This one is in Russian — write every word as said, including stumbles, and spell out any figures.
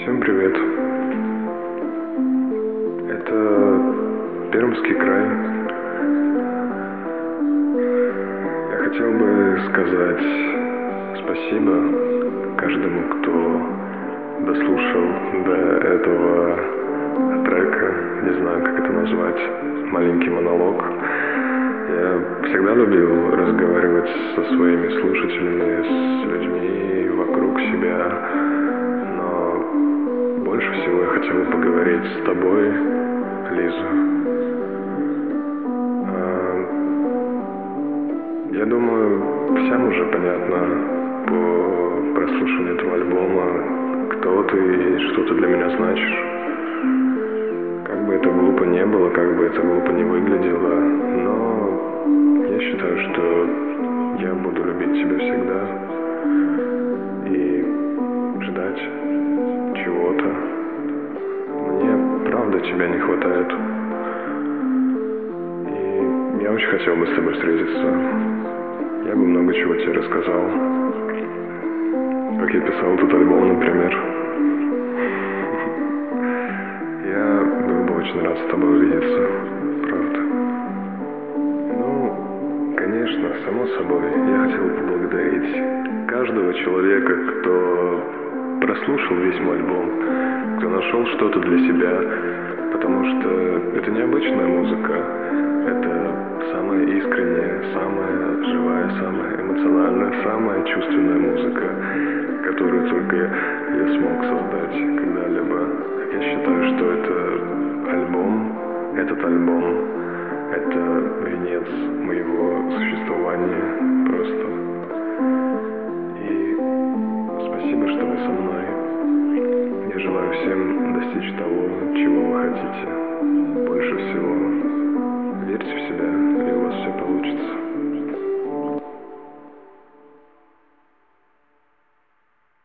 Всем привет. Это Пермский край. Я хотел бы сказать спасибо каждому, кто дослушал до этого трека. Не знаю, как это назвать. Маленький монолог. Я всегда любил разговаривать со своими слушателями, с людьми вокруг себя. Больше всего я хотел бы поговорить с тобой, Лиза. Я думаю, всем уже понятно по прослушиванию этого альбома, кто ты и что ты для меня значишь. Как бы это глупо не было, как бы это глупо не выглядело, но я считаю, что я буду любить тебя всегда и ждать чего-то. Мне правда тебя не хватает. И я очень хотел бы с тобой встретиться. Я бы много чего тебе рассказал. Как я писал этот альбом, например. Я был бы очень рад с тобой увидеться. Правда. Ну, конечно, само собой, я хотел бы поблагодарить каждого человека, кто прослушал весь мой альбом, кто нашел что-то для себя, потому что это необычная музыка, это самая искренняя, самая живая, самая эмоциональная, самая чувственная музыка, которую только я смог создать когда-либо. Я считаю, что это альбом, этот альбом, это венец моего существования просто. И спасибо, что вы со мной. Я желаю всем достичь того, чего вы хотите.